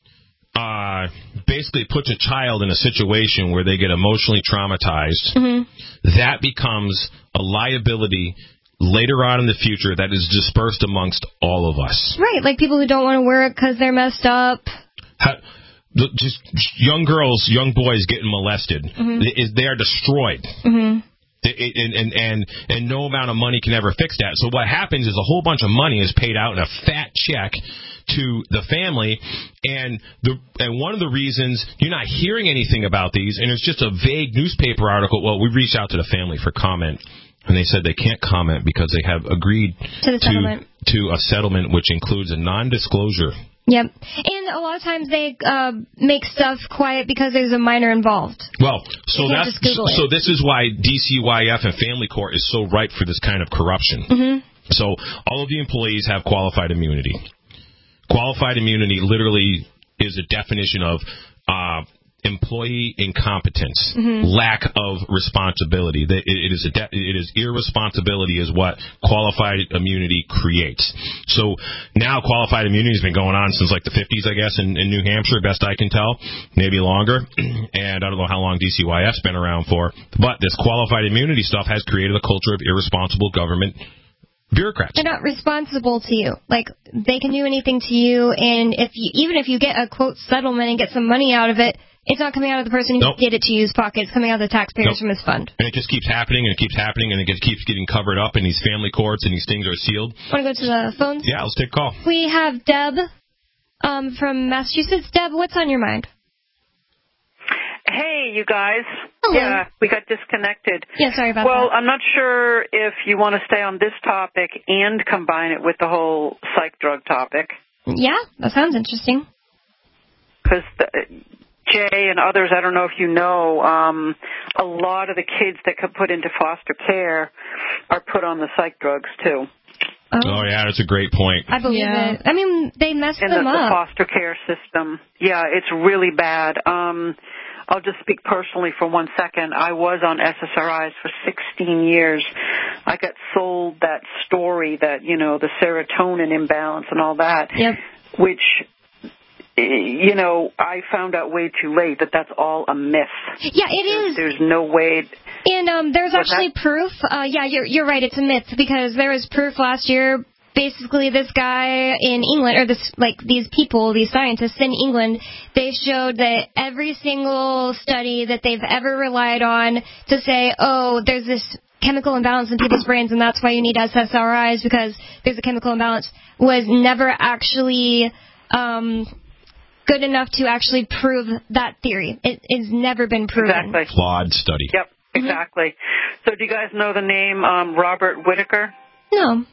uh, basically puts a child in a situation where they get emotionally traumatized, mm-hmm. that becomes a liability later on in the future that is dispersed amongst all of us. Right, like people who don't want to work because they're messed up. How, Just young girls, young boys getting molested, mm-hmm. they are destroyed. Mm-hmm. And, and, and, and no amount of money can ever fix that. So what happens is a whole bunch of money is paid out in a fat check to the family. And the and one of the reasons you're not hearing anything about these, and it's just a vague newspaper article. Well, we reached out to the family for comment, and they said they can't comment because they have agreed to, the settlement. to, to a settlement which includes a non-disclosure. Yep. And a lot of times they uh, make stuff quiet because there's a minor involved. Well, so that's so this is why D C Y F and family court is so ripe for this kind of corruption. Mm-hmm. So all of the employees have qualified immunity. Qualified immunity literally is a definition of uh, employee incompetence, mm-hmm. lack of responsibility. It, it is a de- it is irresponsibility is what qualified immunity creates. So now qualified immunity has been going on since like the fifties, I guess, in, in New Hampshire, best I can tell, maybe longer. And I don't know how long D C Y F's been around for, but this qualified immunity stuff has created a culture of irresponsible government bureaucrats. They're not responsible to you. Like, they can do anything to you, and if you, even if you get a, quote, settlement and get some money out of it, it's not coming out of the person who nope. did it to you's pocket. It's coming out of the taxpayers nope. from his fund. And it just keeps happening, and it keeps happening, and it just keeps getting covered up, and these family courts and these things are sealed. Want to go to the phones? Yeah, let's take a call. We have Deb um, from Massachusetts. Deb, what's on your mind? Hey, you guys. Hello. Yeah, we got disconnected. Yeah, sorry about well, that. Well, I'm not sure if you want to stay on this topic and combine it with the whole psych drug topic. Yeah, that sounds interesting. Because Jay and others, I don't know if you know, um, a lot of the kids that get put into foster care are put on the psych drugs, too. Oh, oh yeah, that's a great point. I believe yeah. it. I mean, they mess in them the, up. the foster care system. Yeah, it's really bad. Um, I'll just speak personally for one second. I was on S S R Is for sixteen years. I got sold that story that, you know, the serotonin imbalance and all that, yep. which, you know, I found out way too late that that's all a myth. Yeah, it is. There's no way. And um, there's actually that? proof. Uh, yeah, you're you're right. It's a myth because there was proof last year. Basically, this guy in England, or this like these people, these scientists in England, they showed that every single study that they've ever relied on to say, oh, there's this chemical imbalance in people's brains, and that's why you need S S R Is because there's a chemical imbalance, was never actually um, good enough to actually prove that theory. It has never been proven. Exactly. Flawed study. Yep, exactly. Mm-hmm. So do you guys know the name um, Robert Whitaker? No.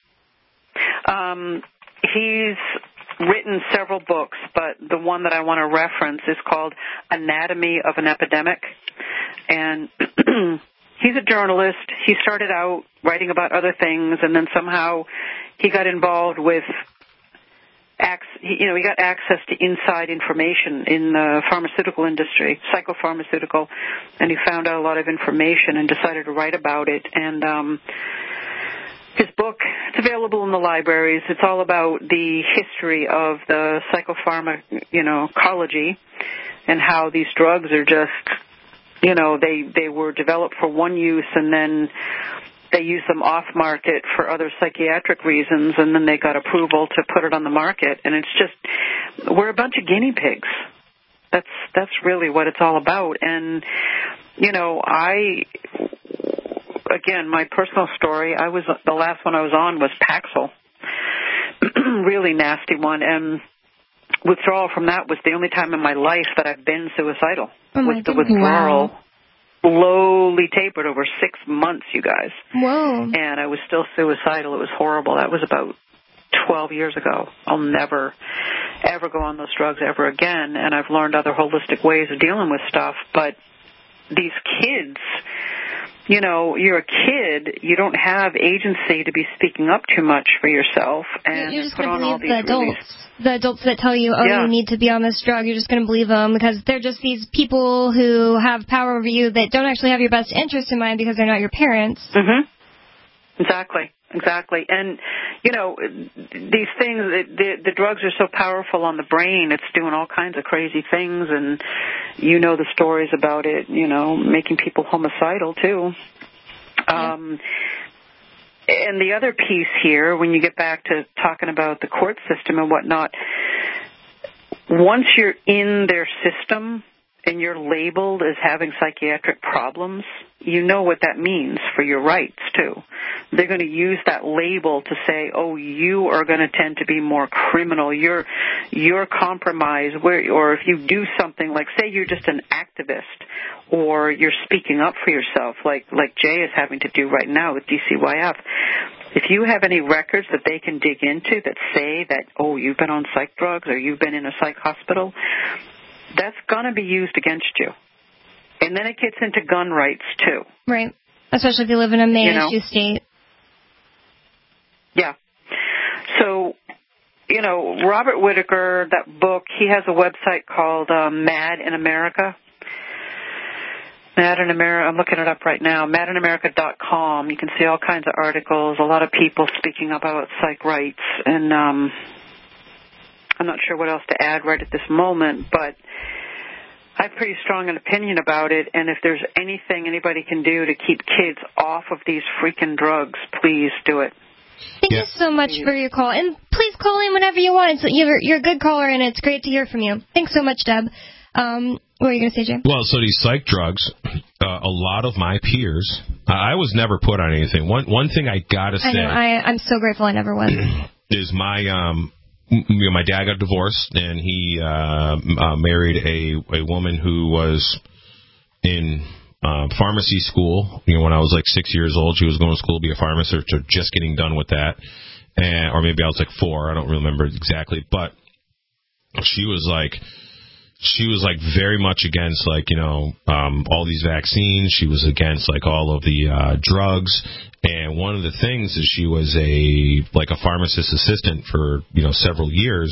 Um, he's written several books, but the one that I want to reference is called Anatomy of an Epidemic. And he's a journalist. He started out writing about other things, and then somehow he got involved with, you know, he got access to inside information in the pharmaceutical industry, psychopharmaceutical, and he found out a lot of information and decided to write about it. And um his book, it's available in the libraries. It's all about the history of the psychopharma, you know, ecology and how these drugs are just, you know, they, they were developed for one use and then they use them off market for other psychiatric reasons and then they got approval to put it on the market. And it's just, we're a bunch of guinea pigs. That's, that's really what it's all about. And, you know, I... Again, my personal story, I was the last one I was on was Paxil, really nasty one, and withdrawal from that was the only time in my life that I've been suicidal. Oh with the goodness. withdrawal Wow. repeatedly tapered over six months, you guys. Whoa. And I was still suicidal. It was horrible. That was about twelve years ago. I'll never, ever go on those drugs ever again. And I've learned other holistic ways of dealing with stuff. But these kids, you know, you're a kid. You don't have agency to be speaking up too much for yourself. And you're just put going to on all believe these the adults. release. The adults that tell you, oh, Yeah. you need to be on this drug. You're just going to believe them because they're just these people who have power over you that don't actually have your best interest in mind because they're not your parents. Mm-hmm. Exactly. Exactly. And, you know, these things, the, the drugs are so powerful on the brain, it's doing all kinds of crazy things, and you know the stories about it, you know, making people homicidal, too. Yeah. Um, and the other piece here, when you get back to talking about the court system and whatnot, once you're in their system and you're labeled as having psychiatric problems, you know what that means for your rights, too. They're going to use that label to say, oh, you are going to tend to be more criminal. You're you're compromised. Where, or if you do something like, say you're just an activist or you're speaking up for yourself, like, like Jay is having to do right now with D C Y F. If you have any records that they can dig into that say that, oh, you've been on psych drugs or you've been in a psych hospital, that's going to be used against you. And then it gets into gun rights, too. Right. Especially if you live in a main you know? issue state. Yeah. So, you know, Robert Whitaker, that book, he has a website called um, Mad in America. Mad in America, I'm looking it up right now, mad in america dot com. You can see all kinds of articles, a lot of people speaking about psych rights, and um, I'm not sure what else to add right at this moment, but I have pretty strong an opinion about it, and if there's anything anybody can do to keep kids off of these freaking drugs, please do it. Thank yeah. you so much for your call, and please call in whenever you want. It's, you're, you're a good caller, and it's great to hear from you. Thanks so much, Deb. Um, what were you going to say, Jim? Well, so these psych drugs, uh, a lot of my peers, uh, I was never put on anything. One one thing I got to say. I know, I, I'm so grateful I never was. Is my... um. You know, my dad got divorced, and he uh, uh, married a a woman who was in uh, pharmacy school. You know, when I was like six years old, she was going to school to be a pharmacist, or just getting done with that, and or maybe I was like four. I don't remember exactly, but she was like. She was like very much against like, you know, um, all these vaccines. She was against like all of the uh, drugs. And one of the things is she was a like a pharmacist assistant for, you know, several years.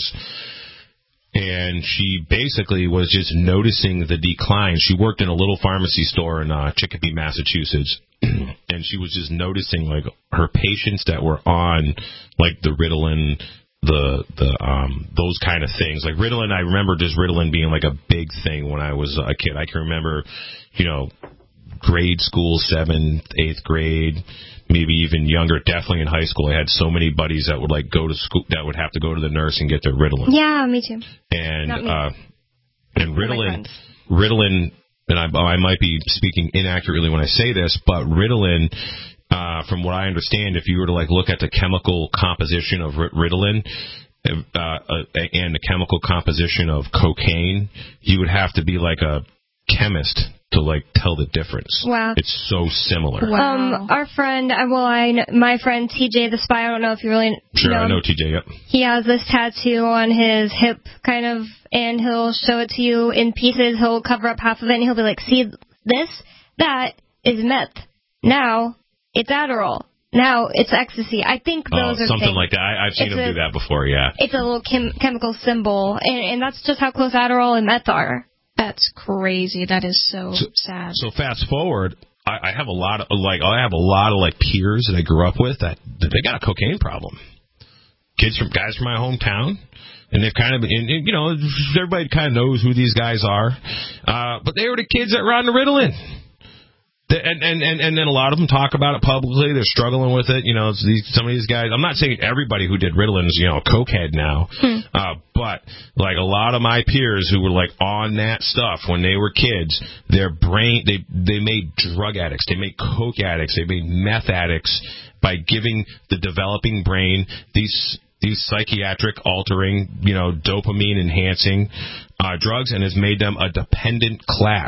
And she basically was just noticing the decline. She worked in a little pharmacy store in uh, Chicopee, Massachusetts. And she was just noticing like her patients that were on like the Ritalin, the the um those kind of things like Ritalin. I remember just Ritalin being like a big thing when I was a kid. I can remember, you know, grade school, seventh, eighth grade, maybe even younger, definitely in high school. I had so many buddies that would like go to school that would have to go to the nurse and get their Ritalin. Yeah, me too. And Not me. uh and Ritalin Ritalin and I I might be speaking inaccurately when I say this, but Ritalin, Uh, from what I understand, if you were to like look at the chemical composition of Ritalin uh, uh, and the chemical composition of cocaine, you would have to be like a chemist to like tell the difference. Wow, it's so similar. Wow. Um, our friend, well, I know, my friend T J the Spy. I don't know if you really sure. know I know T J. Yep. He has this tattoo on his hip, kind of, and he'll show it to you in pieces. He'll cover up half of it, and he'll be like, "See this? That is meth. Now." It's Adderall. Now it's ecstasy. I think those oh, are something things. like that. I, I've seen it's him a, do that before. Yeah. It's a little chem- chemical symbol, and, and that's just how close Adderall and meth are. That's crazy. That is so, so sad. So fast forward, I, I have a lot of like I have a lot of like peers that I grew up with that, that they got a cocaine problem. Kids from guys from my hometown. And they've kind of, and, you know, everybody kind of knows who these guys are. Uh, but they were the kids that were on the Ritalin. And, and and and then a lot of them talk about it publicly. They're struggling with it. You know, it's these, some of these guys. I'm not saying everybody who did Ritalin is, you know, a cokehead now. Hmm. Uh, but, like, a lot of my peers who were, like, on that stuff when they were kids, their brain, they, they made drug addicts. They made coke addicts. They made meth addicts by giving the developing brain these these psychiatric altering, you know, dopamine enhancing uh, drugs, and has made them a dependent class.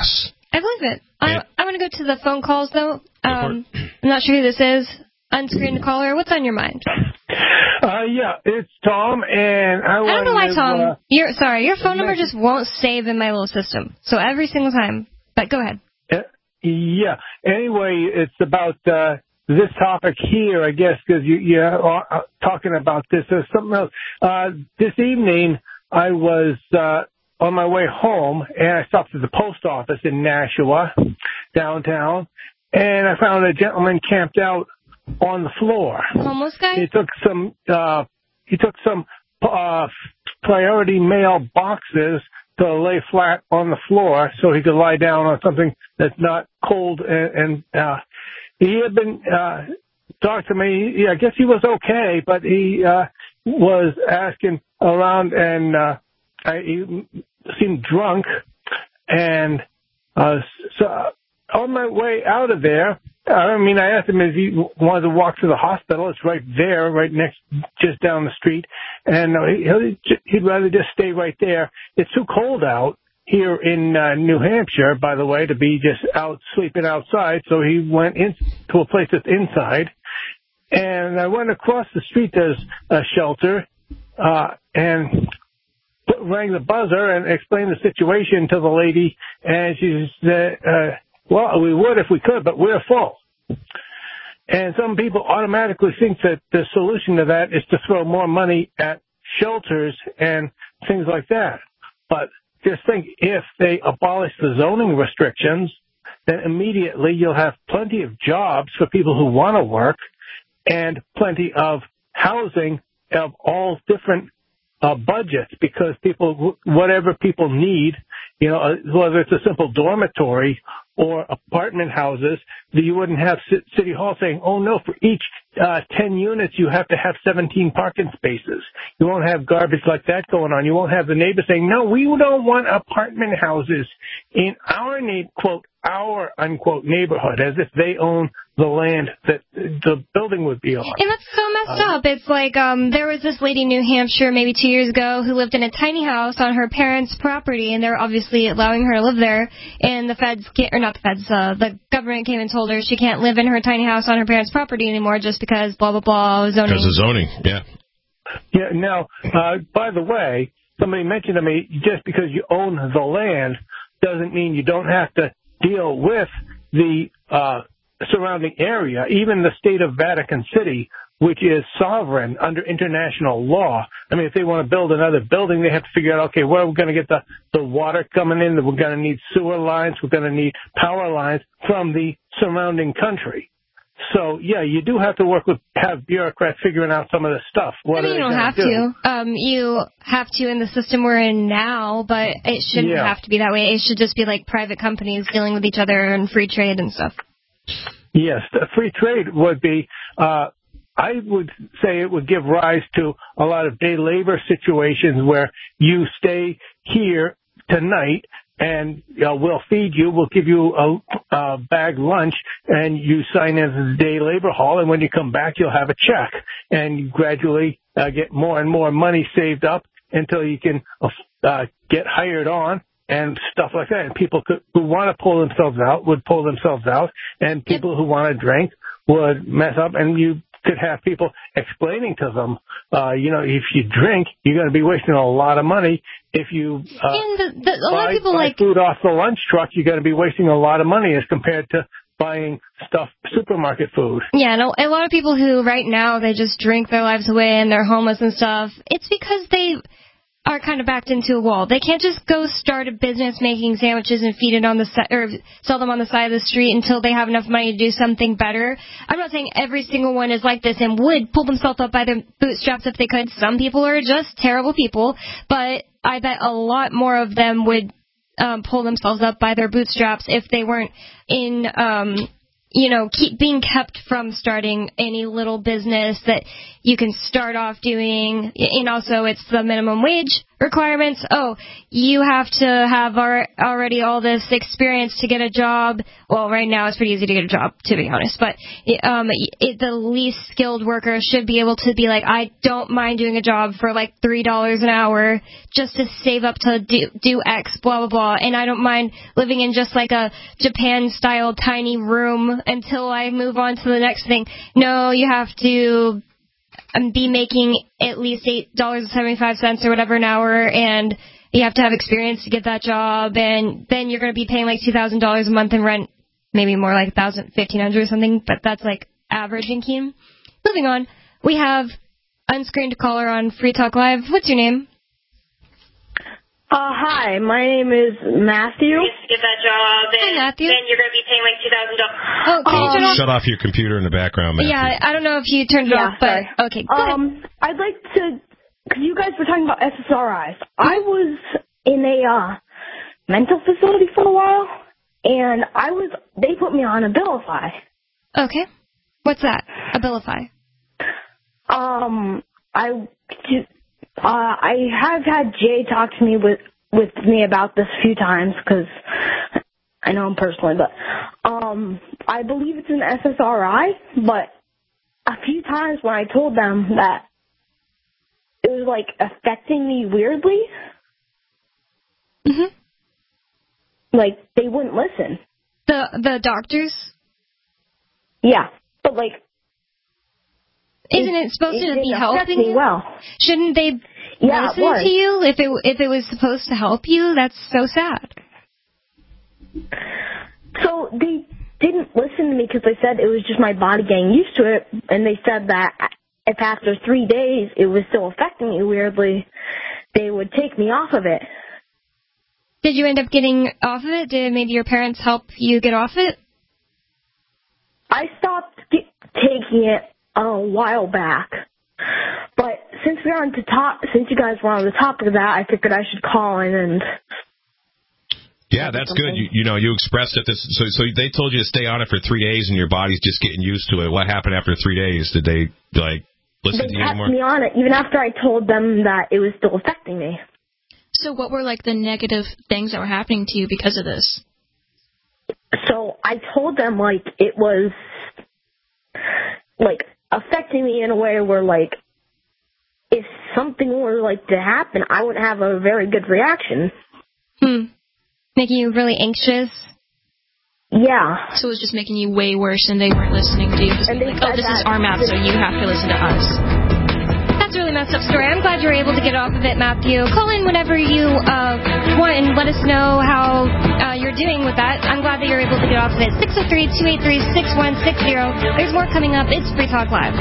I believe it. I, I want to go to the phone calls, though. Um, I'm not sure who this is. Unscreened caller. What's on your mind? Uh, yeah, it's Tom, and I, I don't know why, Tom. Uh, you're, sorry, your phone number just won't save in my little system. So every single time. But go ahead. Uh, yeah. Anyway, it's about uh, this topic here, I guess, because you, you're uh, talking about this. There's something else. Uh, this evening, I was uh, on my way home, and I stopped at the post office in Nashua, downtown, and I found a gentleman camped out on the floor. Homeless guy? He took some, uh, he took some, uh, priority mail boxes to lay flat on the floor so he could lie down on something that's not cold, and, and uh, he had been, uh, talked to me. Yeah, I guess he was okay, but he, uh, was asking around, and, uh, I, he seemed drunk, and, uh, so on my way out of there, I mean, I asked him if he wanted to walk to the hospital. It's right there, right next, just down the street. And he, he'd rather just stay right there. It's too cold out here in uh, New Hampshire, by the way, to be just out sleeping outside. So he went in to a place that's inside. And I went across the street. There's a shelter, uh, and rang the buzzer and explained the situation to the lady. And she said, uh, well, we would if we could, but we're full. And some people automatically think that the solution to that is to throw more money at shelters and things like that. But just think, if they abolish the zoning restrictions, then immediately you'll have plenty of jobs for people who want to work and plenty of housing of all different uh, budgets, because people, whatever people need, you know, whether it's a simple dormitory or apartment houses, you wouldn't have City Hall saying, oh, no, for each uh, ten units, you have to have seventeen parking spaces. You won't have garbage like that going on. You won't have the neighbors saying, no, we don't want apartment houses in our, na- quote, our, unquote, neighborhood, as if they own the land that the building would be on. And that's so messed uh, up. It's like um, there was this lady in New Hampshire maybe two years ago who lived in a tiny house on her parents' property, and they're obviously allowing her to live there. And the feds, can't, or not the feds, uh, the government came and told her she can't live in her tiny house on her parents' property anymore just because blah, blah, blah, zoning. Because of zoning, yeah. Yeah, now, uh, by the way, somebody mentioned to me, just because you own the land doesn't mean you don't have to deal with the uh surrounding area. Even the state of Vatican City, which is sovereign under international law. I mean, if they want to build another building, they have to figure out, okay, where are we going to get the, the water coming in? We're going to need sewer lines. We're going to need power lines from the surrounding country. So, yeah, you do have to work with, have bureaucrats figuring out some of this stuff. What I mean, you don't have do? to. Um, you have to in the system we're in now, but it shouldn't yeah. have to be that way. It should just be like private companies dealing with each other and free trade and stuff. Yes, free trade would be, uh, I would say it would give rise to a lot of day labor situations where you stay here tonight and uh, we'll feed you, we'll give you a, a bag lunch, and you sign in as a day labor hall, and when you come back, you'll have a check, and you gradually uh, get more and more money saved up until you can uh, get hired on. And stuff like that. And people could, who want to pull themselves out would pull themselves out. And people who want to drink would mess up. And you could have people explaining to them, uh, you know, if you drink, you're going to be wasting a lot of money. If you uh, and the, the, a lot buy, of people buy like food off the lunch truck, you're going to be wasting a lot of money as compared to buying stuff, supermarket food. Yeah, and a, a lot of people who right now, they just drink their lives away and they're homeless and stuff. It's because they are kind of backed into a wall. They can't just go start a business making sandwiches and feed it on the si- or sell them on the side of the street until they have enough money to do something better. I'm not saying every single one is like this and would pull themselves up by their bootstraps if they could. Some people are just terrible people, but I bet a lot more of them would um, pull themselves up by their bootstraps if they weren't in um you know, keep being kept from starting any little business that you can start off doing. And also, it's the minimum wage requirements. Oh, you have to have our, already all this experience to get a job. Well, right now it's pretty easy to get a job, to be honest. But it, um, it, the least skilled worker should be able to be like, I don't mind doing a job for like three dollars an hour just to save up to do, do X, blah, blah, blah. And I don't mind living in just like a Japan-style tiny room until I move on to the next thing. No, you have to be making at least eight dollars and seventy-five cents or whatever an hour, and you have to have experience to get that job, and then you're going to be paying like two thousand dollars a month in rent, maybe more like one thousand dollars, fifteen hundred dollars or something, but that's like average in Keene. Moving on, we have unscreened caller on Free Talk Live. What's your name? Uh, hi, my name is Matthew. Get that job, and hi, Matthew. Then you're going to be paying like two thousand dollars. Oh, can you turn off? Shut off your computer in the background, Matthew. Yeah, I don't know if you turned it yeah, off, but sorry. Okay, go um, ahead. I'd like to, because you guys were talking about S S R Is. I was in a uh, mental facility for a while, and I was, they put me on Abilify. Okay. What's that? Abilify? Um, I... Uh, I have had Jay talk to me with, with me about this a few times because I know him personally, but um, I believe it's an S S R I, but a few times when I told them that it was like affecting me weirdly, mm-hmm. like they wouldn't listen. The the doctors? Yeah, but like, Isn't it supposed it, to it be helping you? Well. Shouldn't they yeah, listen it was. to you if it if it was supposed to help you? That's so sad. So they didn't listen to me because they said it was just my body getting used to it, and they said that if after three days it was still affecting me weirdly, they would take me off of it. Did you end up getting off of it? Did maybe your parents help you get off it? I stopped get, taking it a while back, but since we're on to top, since you guys were on the topic of that, I figured I should call in and. Yeah, that's good. You, you know, you expressed it. This, so, so they told you to stay on it for three days, and your body's just getting used to it. What happened after three days? Did they like listen they to you anymore? They kept me on it, even after I told them that it was still affecting me. So, what were like the negative things that were happening to you because of this? So I told them like it was like affecting me in a way where like if something were like to happen, I would have a very good reaction. Hmm. Making you really anxious? Yeah. So it was just making you way worse, and they weren't listening to you. Just and being like, oh, this is our map, so you have to listen to us. That's a really messed up story. I'm glad you were able to get off of it, Matthew. Call in whenever you uh, want and let us know how uh, you're doing with that. I'm glad that you're able to get off of it. six oh three, two eight three, six one six zero. There's more coming up. It's Free Talk Live.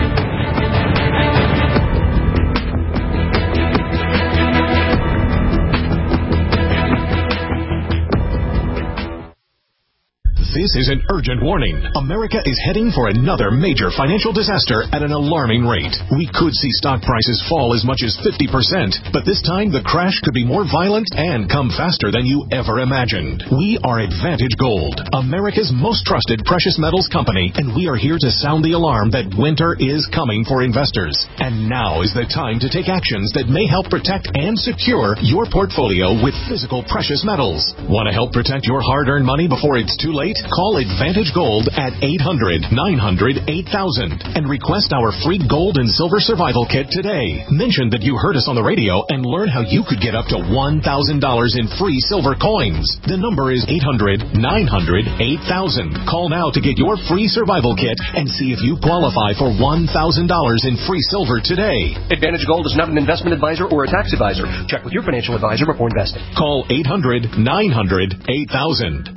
This is an urgent warning. America is heading for another major financial disaster at an alarming rate. We could see stock prices fall as much as fifty percent, but this time the crash could be more violent and come faster than you ever imagined. We are Advantage Gold, America's most trusted precious metals company, and we are here to sound the alarm that winter is coming for investors. And now is the time to take actions that may help protect and secure your portfolio with physical precious metals. Want to help protect your hard-earned money before it's too late? Call Advantage Gold at eight hundred, nine hundred, eight thousand and request our free gold and silver survival kit today. Mention that you heard us on the radio and learn how you could get up to one thousand dollars in free silver coins. The number is eight hundred, nine hundred, eight thousand. Call now to get your free survival kit and see if you qualify for one thousand dollars in free silver today. Advantage Gold is not an investment advisor or a tax advisor. Check with your financial advisor before investing. Call eight hundred, nine hundred, eight thousand.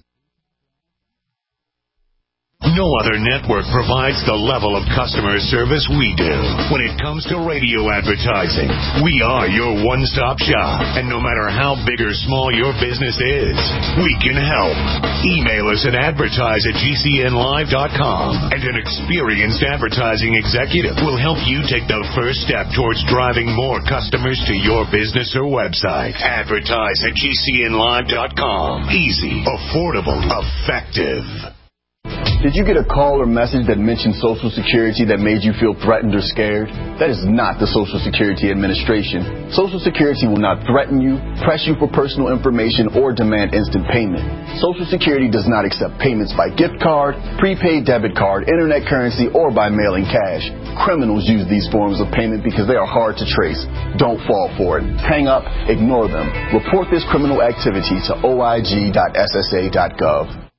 No other network provides the level of customer service we do. When it comes to radio advertising, we are your one-stop shop. And no matter how big or small your business is, we can help. Email us at advertise at G C N live dot com, and an experienced advertising executive will help you take the first step towards driving more customers to your business or website. Advertise at G C N live dot com. Easy, affordable, effective. Did you get a call or message that mentioned Social Security that made you feel threatened or scared? That is not the Social Security Administration. Social Security will not threaten you, press you for personal information, or demand instant payment. Social Security does not accept payments by gift card, prepaid debit card, internet currency, or by mailing cash. Criminals use these forms of payment because they are hard to trace. Don't fall for it. Hang up, ignore them. Report this criminal activity to O I G dot S S A dot gov.